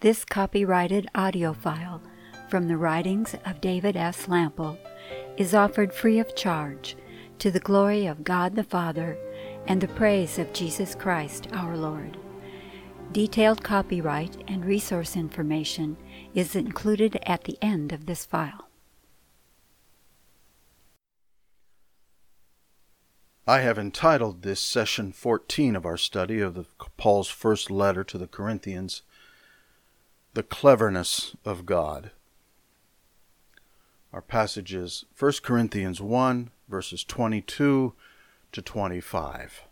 This copyrighted audio file from the writings of David S. Lample is offered free of charge to the glory of God the Father and the praise of Jesus Christ our Lord. Detailed copyright and resource information is included at the end of this file. I have entitled this session 14 of our study of Paul's first letter to the Corinthians, The Cleverness of God. Our passage is 1 Corinthians 1, verses 22 to 25.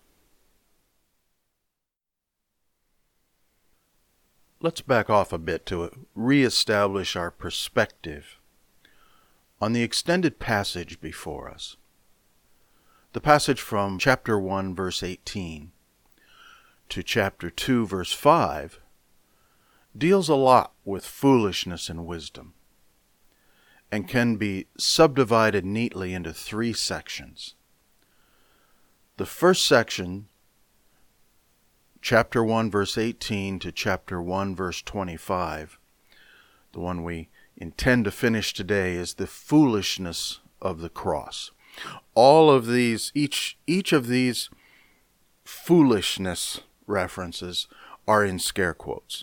Let's back off a bit to reestablish our perspective on the extended passage before us. The passage from chapter 1, verse 18 to chapter 2, verse 5 deals a lot with foolishness and wisdom and can be subdivided neatly into three sections. The first section, chapter 1, verse 18 to chapter 1, verse 25, the one we intend to finish today, is the foolishness of the cross. All of these, each of these foolishness references are in scare quotes.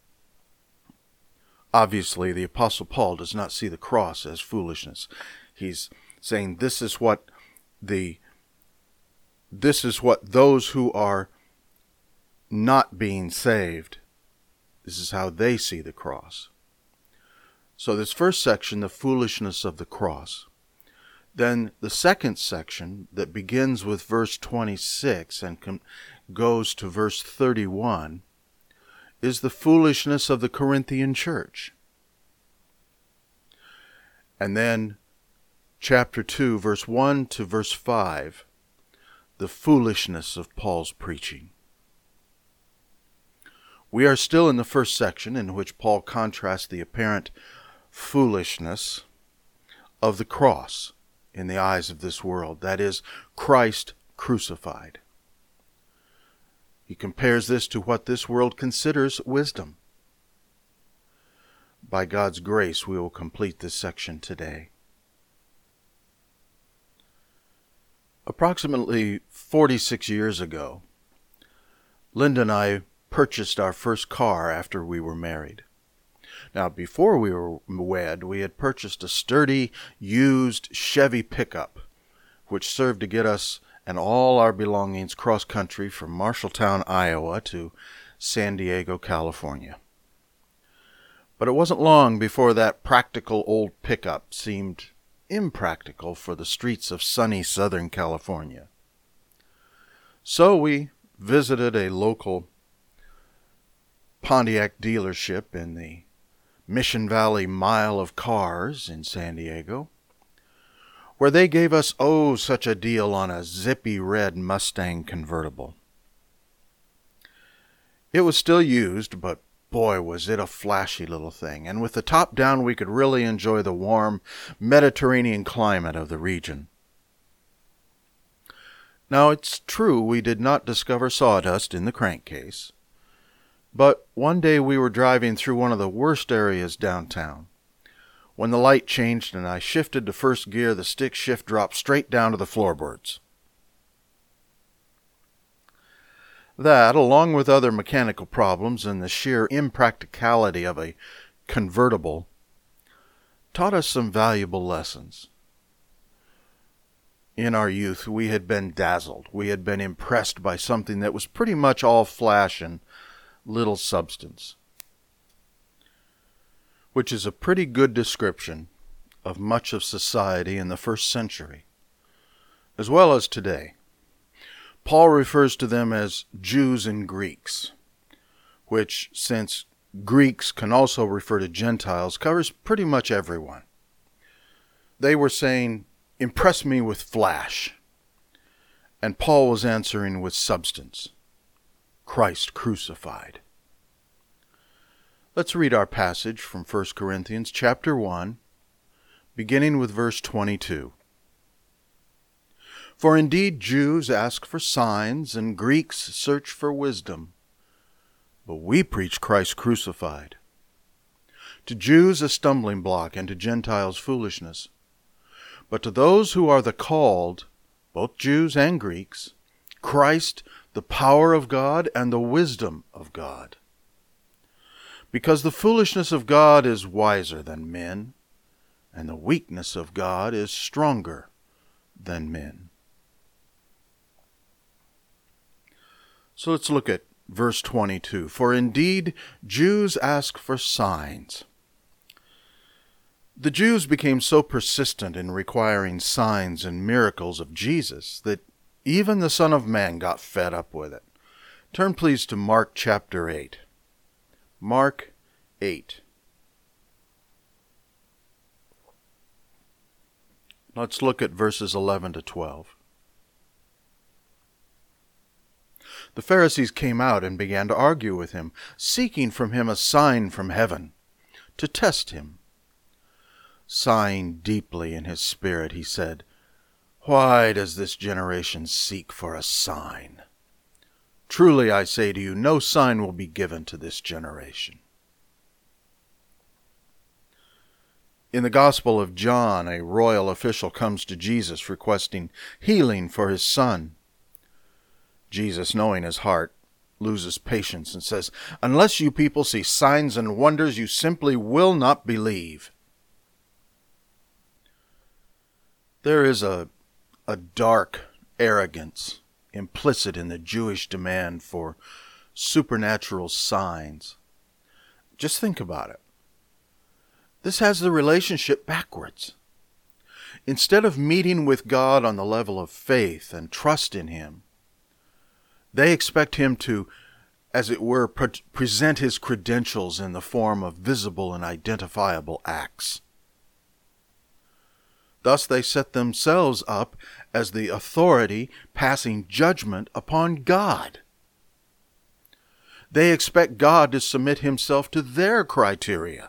Obviously, the Apostle Paul does not see the cross as foolishness. He's saying this is what those who are not being saved, this is how they see the cross. So this first section, the foolishness of the cross. Then the second section that begins with verse 26 and goes to verse 31 is the foolishness of the Corinthian church. And then chapter 2, verse 1 to verse 5, the foolishness of Paul's preaching. We are still in the first section, in which Paul contrasts the apparent foolishness of the cross in the eyes of this world, that is, Christ crucified. He compares this to what this world considers wisdom. By God's grace, we will complete this section today. Approximately 46 years ago, Linda and I purchased our first car after we were married. Now, before we were wed, we had purchased a sturdy, used Chevy pickup, which served to get us and all our belongings cross-country from Marshalltown, Iowa to San Diego, California. But it wasn't long before that practical old pickup seemed impractical for the streets of sunny Southern California. So we visited a local Pontiac dealership in the Mission Valley Mile of Cars in San Diego, where they gave us such a deal on a zippy red Mustang convertible. It was still used, but boy was it a flashy little thing, and with the top down we could really enjoy the warm Mediterranean climate of the region. Now it's true we did not discover sawdust in the crankcase, but one day we were driving through one of the worst areas downtown. When the light changed and I shifted to first gear, the stick shift dropped straight down to the floorboards. That, along with other mechanical problems and the sheer impracticality of a convertible, taught us some valuable lessons. In our youth, we had been dazzled. We had been impressed by something that was pretty much all flash and little substance, which is a pretty good description of much of society in the first century, as well as today. Paul refers to them as Jews and Greeks, which, since Greeks can also refer to Gentiles, covers pretty much everyone. They were saying, "Impress me with flash," and Paul was answering with substance. Christ crucified. Let's read our passage from 1 Corinthians chapter 1, beginning with verse 22. For indeed Jews ask for signs, and Greeks search for wisdom. But we preach Christ crucified, To Jews a stumbling block, and to Gentiles foolishness. But to those who are the called, both Jews and Greeks, Christ, the power of God and the wisdom of God. Because the foolishness of God is wiser than men, and the weakness of God is stronger than men. So let's look at verse 22. For indeed, Jews ask for signs. The Jews became so persistent in requiring signs and miracles of Jesus that even the Son of Man got fed up with it. Turn please to Mark chapter 8. Mark 8. Let's look at verses 11 to 12. The Pharisees came out and began to argue with him, seeking from him a sign from heaven, to test him. Sighing deeply in his spirit, he said, Why does this generation seek for a sign? Truly I say to you, no sign will be given to this generation. In the Gospel of John, a royal official comes to Jesus requesting healing for his son. Jesus, knowing his heart, loses patience and says, Unless you people see signs and wonders, you simply will not believe. There is a dark arrogance implicit in the Jewish demand for supernatural signs. Just think about it. This has the relationship backwards. Instead of meeting with God on the level of faith and trust in Him, they expect Him to, as it were, present His credentials in the form of visible and identifiable acts. Thus they set themselves up as the authority passing judgment upon God. They expect God to submit Himself to their criteria.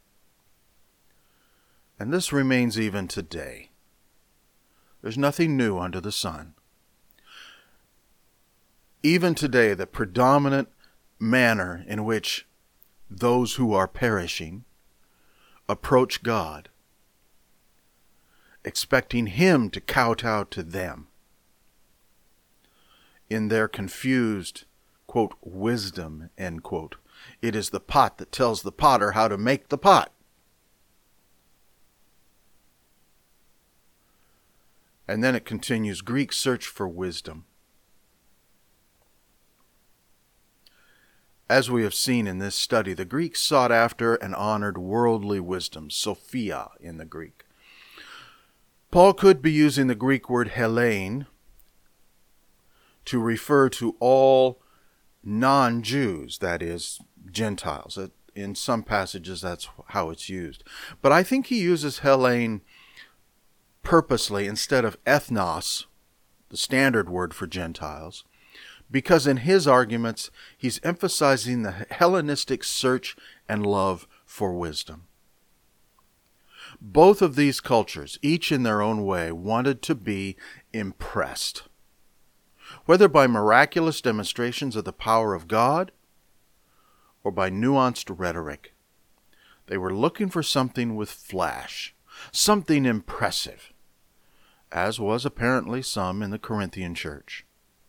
And this remains even today. There's nothing new under the sun. Even today, the predominant manner in which those who are perishing approach God, expecting Him to kowtow to them in their confused, quote, wisdom, end quote. It is the pot that tells the potter how to make the pot. And then it continues, Greeks search for wisdom. As we have seen in this study, the Greeks sought after and honored worldly wisdom, Sophia in the Greek. Paul could be using the Greek word Hellene to refer to all non-Jews, that is, Gentiles. In some passages, that's how it's used. But I think he uses Hellene purposely instead of ethnos, the standard word for Gentiles, because in his arguments, he's emphasizing the Hellenistic search and love for wisdom. Both of these cultures, each in their own way, wanted to be impressed, whether by miraculous demonstrations of the power of God or by nuanced rhetoric. They were looking for something with flash, something impressive, as was apparently some in the Corinthian church.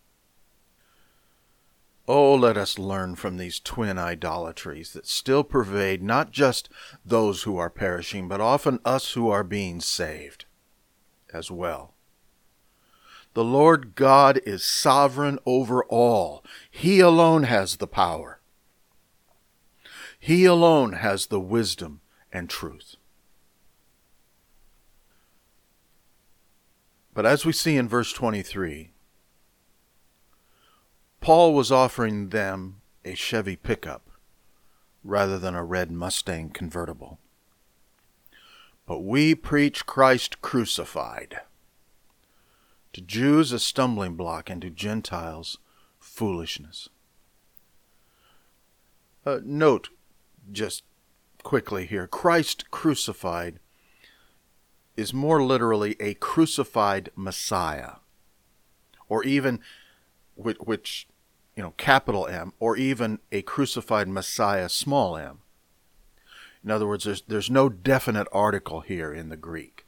Oh, let us learn from these twin idolatries that still pervade not just those who are perishing, but often us who are being saved as well. The Lord God is sovereign over all. He alone has the power. He alone has the wisdom and truth. But as we see in verse 23, Paul was offering them a Chevy pickup rather than a red Mustang convertible. But we preach Christ crucified. To Jews a stumbling block, and to Gentiles foolishness. Note, just quickly here, Christ crucified is more literally a crucified Messiah, or even, which capital M, or even a crucified Messiah, small m. In other words, there's no definite article here in the Greek.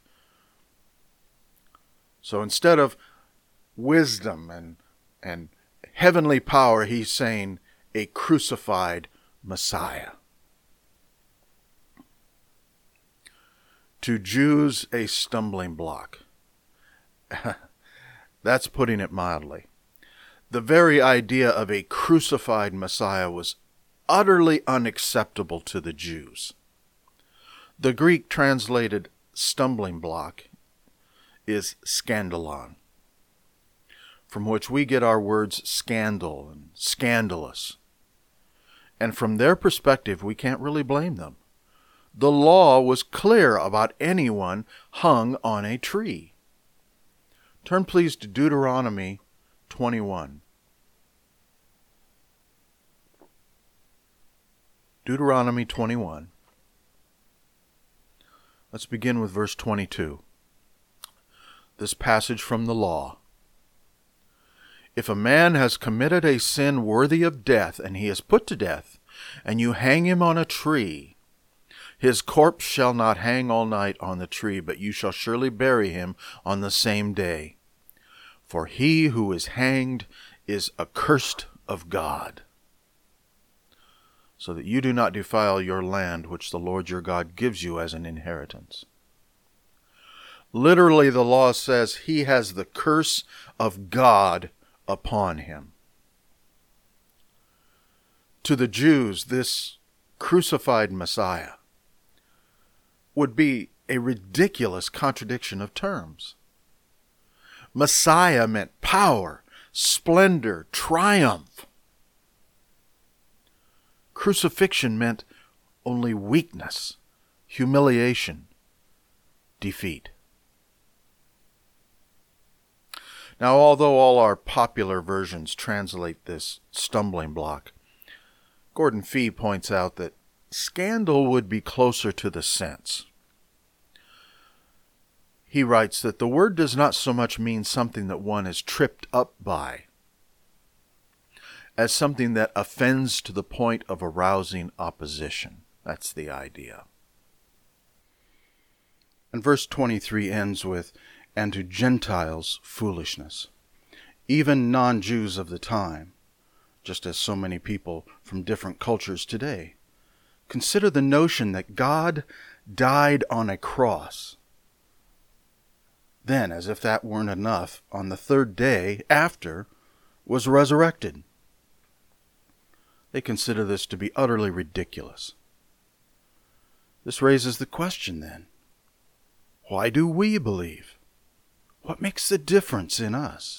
So instead of wisdom and heavenly power, he's saying a crucified Messiah. To Jews, a stumbling block. That's putting it mildly. The very idea of a crucified Messiah was utterly unacceptable to the Jews. The Greek translated stumbling block is scandalon, from which we get our words scandal and scandalous. And from their perspective, we can't really blame them. The law was clear about anyone hung on a tree. Turn please to Deuteronomy 21. Deuteronomy 21. Let's begin with verse 22. This passage from the law. If a man has committed a sin worthy of death, and he is put to death, and you hang him on a tree, his corpse shall not hang all night on the tree, but you shall surely bury him on the same day. For he who is hanged is accursed of God. So that you do not defile your land, which the Lord your God gives you as an inheritance. Literally, the law says he has the curse of God upon him. To the Jews, this crucified Messiah would be a ridiculous contradiction of terms. Messiah meant power, splendor, triumph. Crucifixion meant only weakness, humiliation, defeat. Now, although all our popular versions translate this stumbling block, Gordon Fee points out that scandal would be closer to the sense. He writes that the word does not so much mean something that one is tripped up by, as something that offends to the point of arousing opposition. That's the idea. And verse 23 ends with, and to Gentiles foolishness. Even non-Jews of the time, just as so many people from different cultures today, consider the notion that God died on a cross. Then, as if that weren't enough, on the third day after, was resurrected. They consider this to be utterly ridiculous. This raises the question then, why do we believe? What makes the difference in us?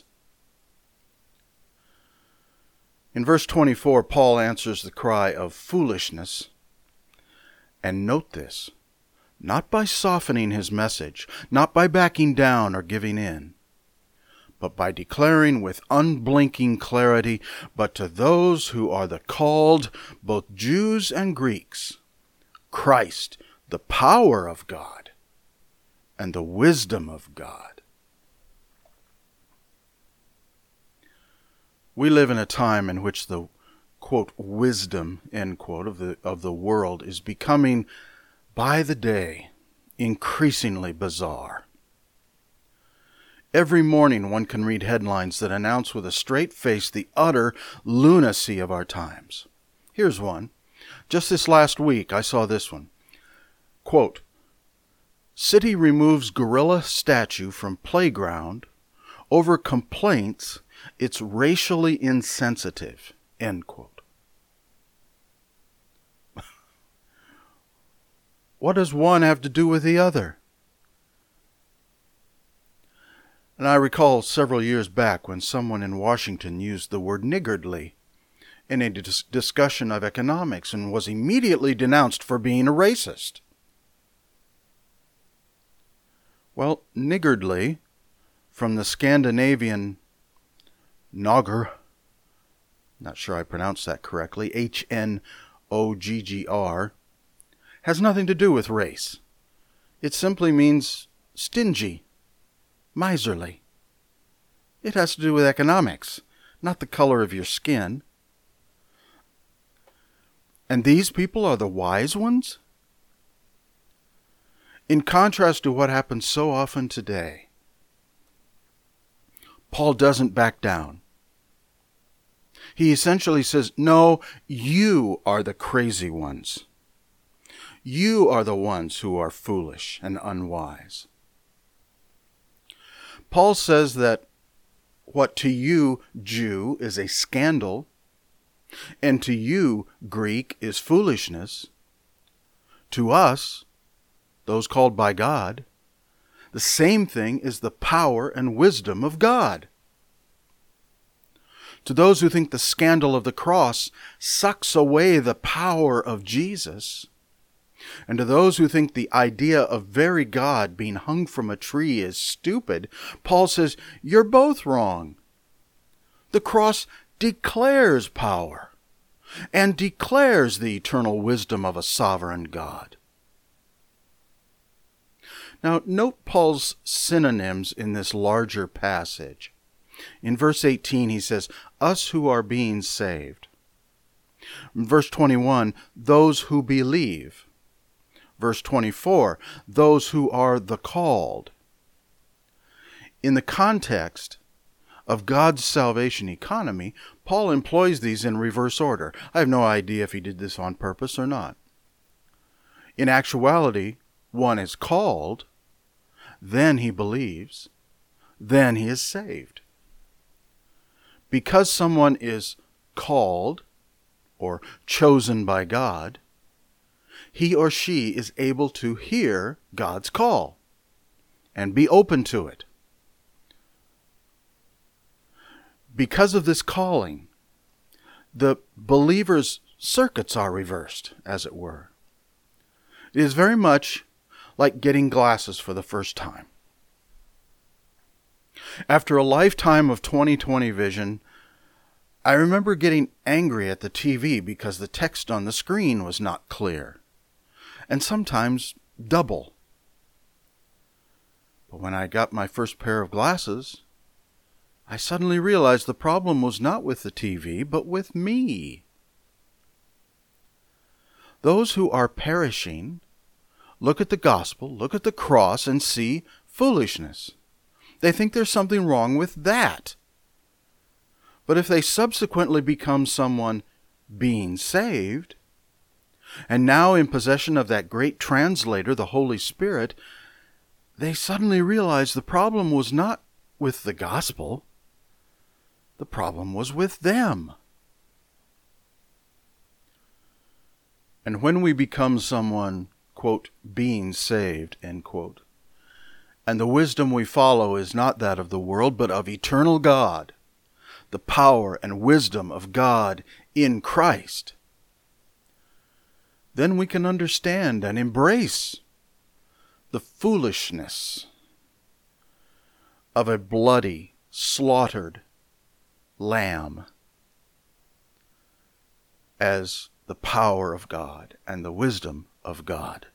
In verse 24, Paul answers the cry of foolishness. And note this, not by softening his message, not by backing down or giving in, but by declaring with unblinking clarity, but to those who are the called, both Jews and Greeks, Christ, the power of God, and the wisdom of God. We live in a time in which the, quote, wisdom, end quote, of the world is becoming, by the day, increasingly bizarre. Every morning one can read headlines that announce with a straight face the utter lunacy of our times. Here's one. Just this last week I saw this one. Quote, city removes gorilla statue from playground over complaints it's racially insensitive, end quote. What does one have to do with the other? And I recall several years back when someone in Washington used the word niggardly in a discussion of economics and was immediately denounced for being a racist. Well, niggardly, from the Scandinavian Noggr, not sure I pronounced that correctly, Hnoggr, has nothing to do with race. It simply means stingy, miserly. It has to do with economics, not the color of your skin. And these people are the wise ones? In contrast to what happens so often today, Paul doesn't back down. He essentially says, no, you are the crazy ones. You are the ones who are foolish and unwise. Paul says that what to you, Jew, is a scandal, and to you, Greek, is foolishness, to us, those called by God, the same thing is the power and wisdom of God. To those who think the scandal of the cross sucks away the power of Jesus, and to those who think the idea of very God being hung from a tree is stupid, Paul says, you're both wrong. The cross declares power and declares the eternal wisdom of a sovereign God. Now, note Paul's synonyms in this larger passage. In verse 18, he says, us who are being saved. In verse 21, those who believe. Verse 24, those who are the called. In the context of God's salvation economy, Paul employs these in reverse order. I have no idea if he did this on purpose or not. In actuality, one is called, then he believes, then he is saved. Because someone is called or chosen by God, he or she is able to hear God's call and be open to it. Because of this calling, the believer's circuits are reversed, as it were. It is very much like getting glasses for the first time. After a lifetime of 20/20 vision, I remember getting angry at the TV because the text on the screen was not clear, and sometimes double. But when I got my first pair of glasses, I suddenly realized the problem was not with the TV, but with me. Those who are perishing look at the gospel, look at the cross, and see foolishness. They think there's something wrong with that. But if they subsequently become someone being saved, and now in possession of that great translator, the Holy Spirit, they suddenly realize the problem was not with the gospel. The problem was with them. And when we become someone, quote, being saved, end quote, and the wisdom we follow is not that of the world, but of eternal God, the power and wisdom of God in Christ, then we can understand and embrace the foolishness of a bloody, slaughtered lamb as the power of God and the wisdom of God.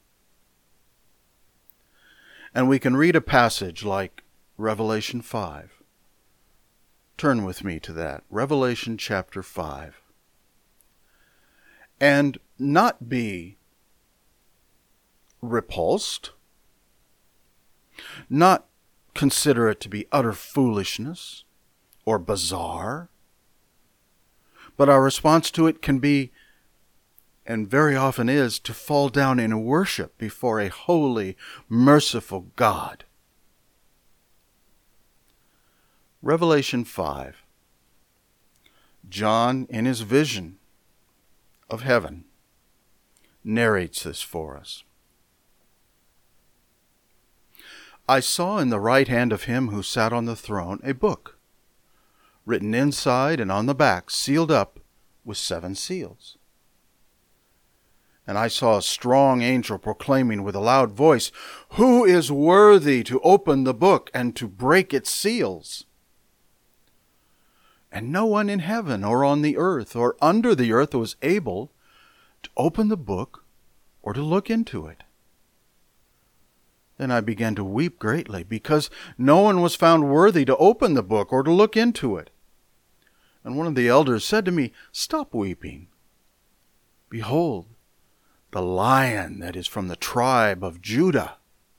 And we can read a passage like Revelation 5. Turn with me to that. Revelation chapter 5. And not be repulsed, not consider it to be utter foolishness or bizarre, but our response to it can be, and very often is, to fall down in worship before a holy, merciful God. Revelation 5. John, in his vision of heaven, narrates this for us. I saw in the right hand of him who sat on the throne a book, written inside and on the back, sealed up with 7 seals. And I saw a strong angel proclaiming with a loud voice, "Who is worthy to open the book and to break its seals?" And no one in heaven or on the earth or under the earth was able to open the book or to look into it. Then I began to weep greatly, because no one was found worthy to open the book or to look into it. And one of the elders said to me, "Stop weeping. Behold, the Lion that is from the tribe of Judah,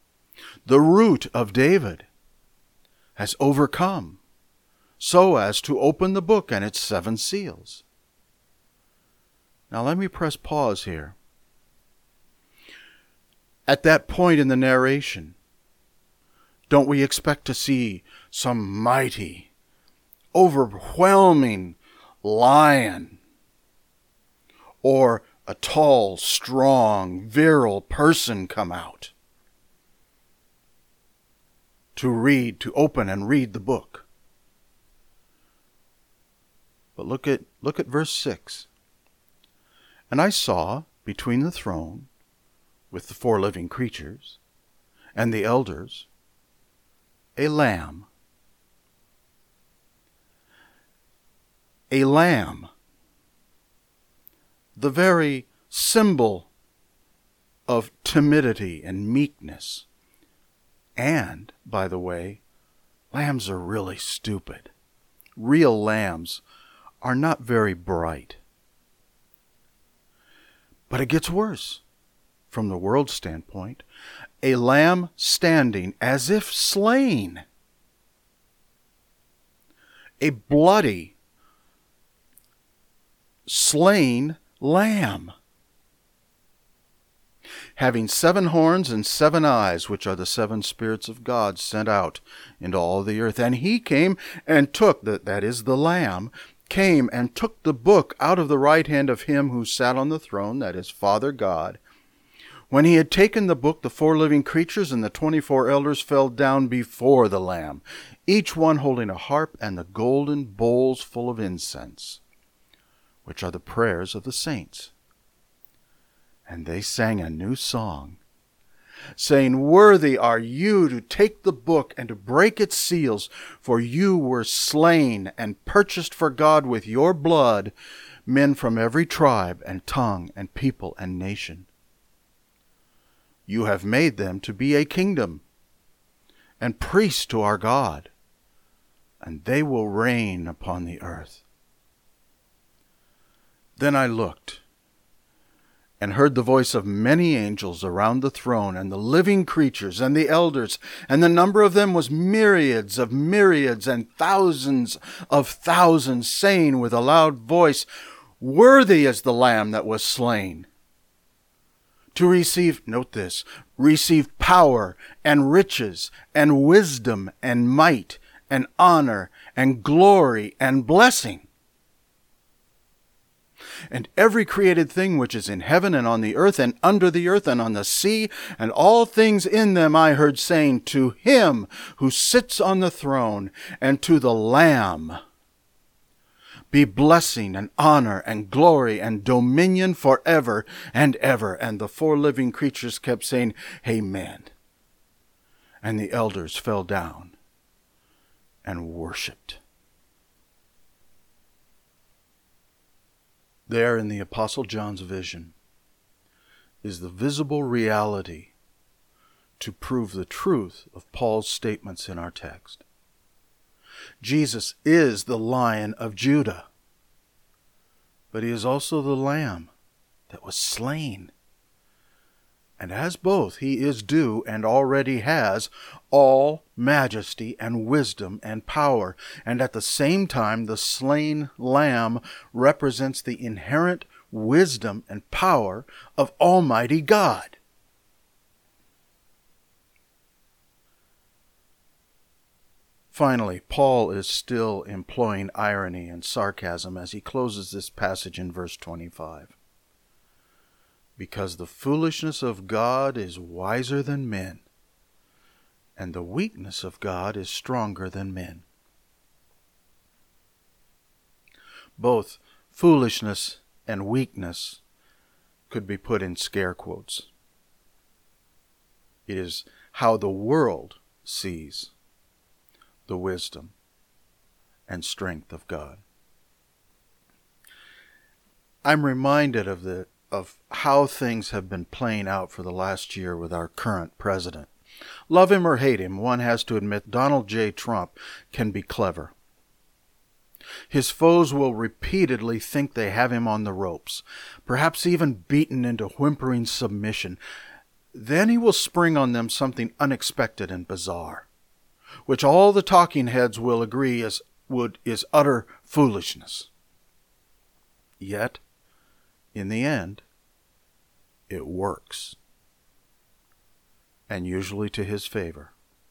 the root of David, has overcome so as to open the book and its 7 seals. Now let me press pause here. At that point in the narration, don't we expect to see some mighty, overwhelming lion, or a tall, strong, virile person come out to open and read the book? But look at verse 6. And I saw between the throne with the 4 living creatures and the elders a lamb. A lamb, the very symbol of timidity and meekness. And, by the way, lambs are really stupid. Real lambs are not very bright. But it gets worse. From the world's standpoint, a lamb standing as if slain. A bloody, slain lamb, having 7 horns and 7 eyes, which are the 7 spirits of God sent out into all the earth. And he came and took, that is the lamb, came and took the book out of the right hand of him who sat on the throne, that is Father God. When he had taken the book, the 4 living creatures and the 24 elders fell down before the Lamb, each one holding a harp and the golden bowls full of incense, which are the prayers of the saints. And they sang a new song, saying, Worthy are you to take the book and to break its seals, for you were slain and purchased for God with your blood men from every tribe and tongue and people and nation. You have made them to be a kingdom and priests to our God, and they will reign upon the earth. Then I looked and heard the voice of many angels around the throne, and the living creatures and the elders, and the number of them was myriads of myriads and thousands of thousands, saying with a loud voice, Worthy is the Lamb that was slain to receive, note this, receive power and riches and wisdom and might and honor and glory and blessing. And every created thing which is in heaven and on the earth and under the earth and on the sea and all things in them I heard saying, To him who sits on the throne and to the Lamb be blessing and honor and glory and dominion forever and ever. And the 4 living creatures kept saying, Amen. And the elders fell down and worshipped. There in the Apostle John's vision is the visible reality to prove the truth of Paul's statements in our text. Jesus is the Lion of Judah, but he is also the Lamb that was slain. And as both, he is due and already has all majesty and wisdom and power. And at the same time, the slain Lamb represents the inherent wisdom and power of Almighty God. Finally, Paul is still employing irony and sarcasm as he closes this passage in verse 25. Because the foolishness of God is wiser than men, and the weakness of God is stronger than men. Both foolishness and weakness could be put in scare quotes. It is how the world sees the wisdom and strength of God. I'm reminded of how things have been playing out for the last year with our current president. Love him or hate him, one has to admit Donald J. Trump can be clever. His foes will repeatedly think they have him on the ropes, perhaps even beaten into whimpering submission. Then he will spring on them something unexpected and bizarre, which all the talking heads will agree is utter foolishness. Yet, in the end, it works, and usually to his favor.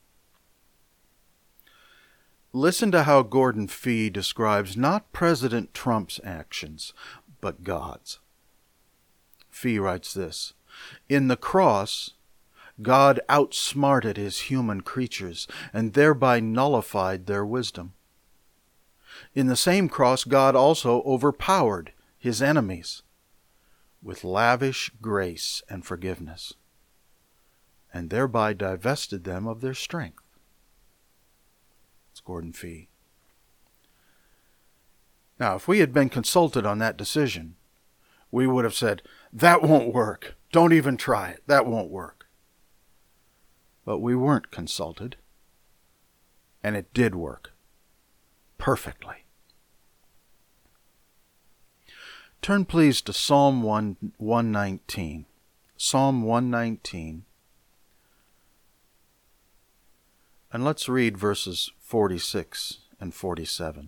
Listen to how Gordon Fee describes not President Trump's actions, but God's. Fee writes this: "In the cross, God outsmarted his human creatures and thereby nullified their wisdom. In the same cross, God also overpowered his enemies with lavish grace and forgiveness, and thereby divested them of their strength." It's Gordon Fee. Now, if we had been consulted on that decision, we would have said, "That won't work. Don't even try it. That won't work." But we weren't consulted, and it did work perfectly. Turn please to Psalm 119. Psalm 119. And let's read verses 46 and 47.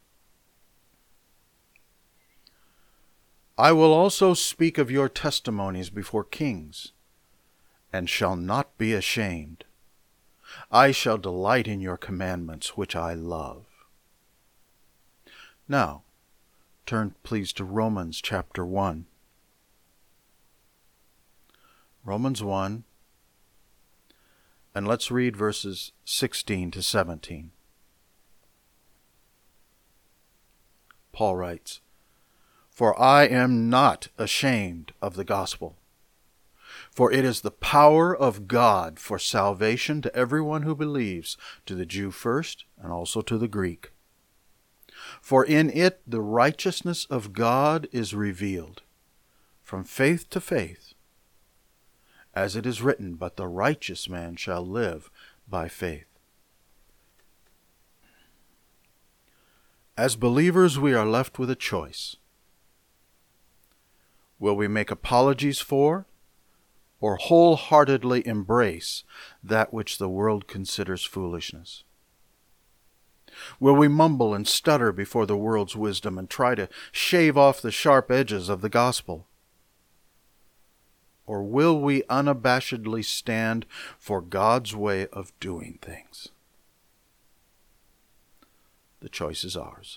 "I will also speak of your testimonies before kings, and shall not be ashamed. I shall delight in your commandments, which I love." Now, turn please to Romans chapter 1. Romans 1, and let's read verses 16 to 17. Paul writes, "For I am not ashamed of the gospel, for it is the power of God for salvation to everyone who believes, to the Jew first, and also to the Greek. For in it the righteousness of God is revealed, from faith to faith, as it is written, but the righteous man shall live by faith." As believers, we are left with a choice. Will we make apologies for, or wholeheartedly embrace that which the world considers foolishness? Will we mumble and stutter before the world's wisdom and try to shave off the sharp edges of the gospel? Or will we unabashedly stand for God's way of doing things? The choice is ours.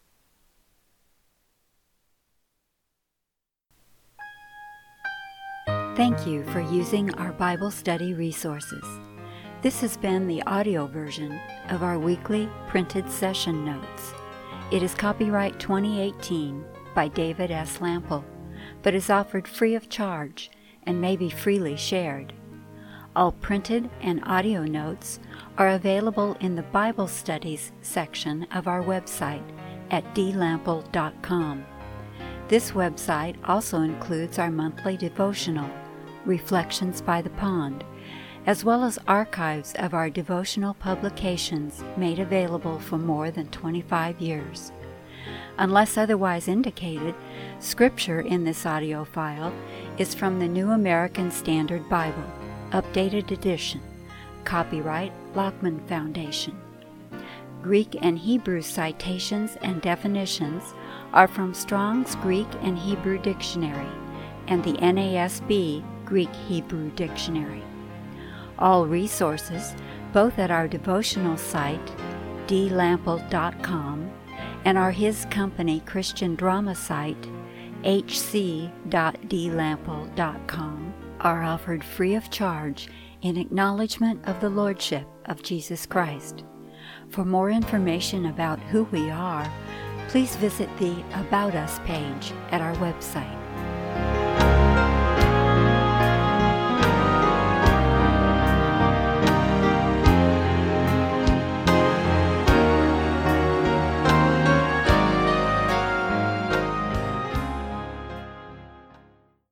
Thank you for using our Bible study resources. This has been the audio version of our weekly printed session notes. It is copyright 2018 by David S. Lample, but is offered free of charge and may be freely shared. All printed and audio notes are available in the Bible Studies section of our website at dlample.com. This website also includes our monthly devotional, Reflections by the Pond, as well as archives of our devotional publications made available for more than 25 years. Unless otherwise indicated, scripture in this audio file is from the New American Standard Bible, Updated Edition, copyright Lockman Foundation. Greek and Hebrew citations and definitions are from Strong's Greek and Hebrew Dictionary and the NASB Greek-Hebrew Dictionary. All resources, both at our devotional site, dlample.com, and our His Company Christian drama site, hc.dlample.com, are offered free of charge in acknowledgement of the Lordship of Jesus Christ. For more information about who we are, please visit the About Us page at our website.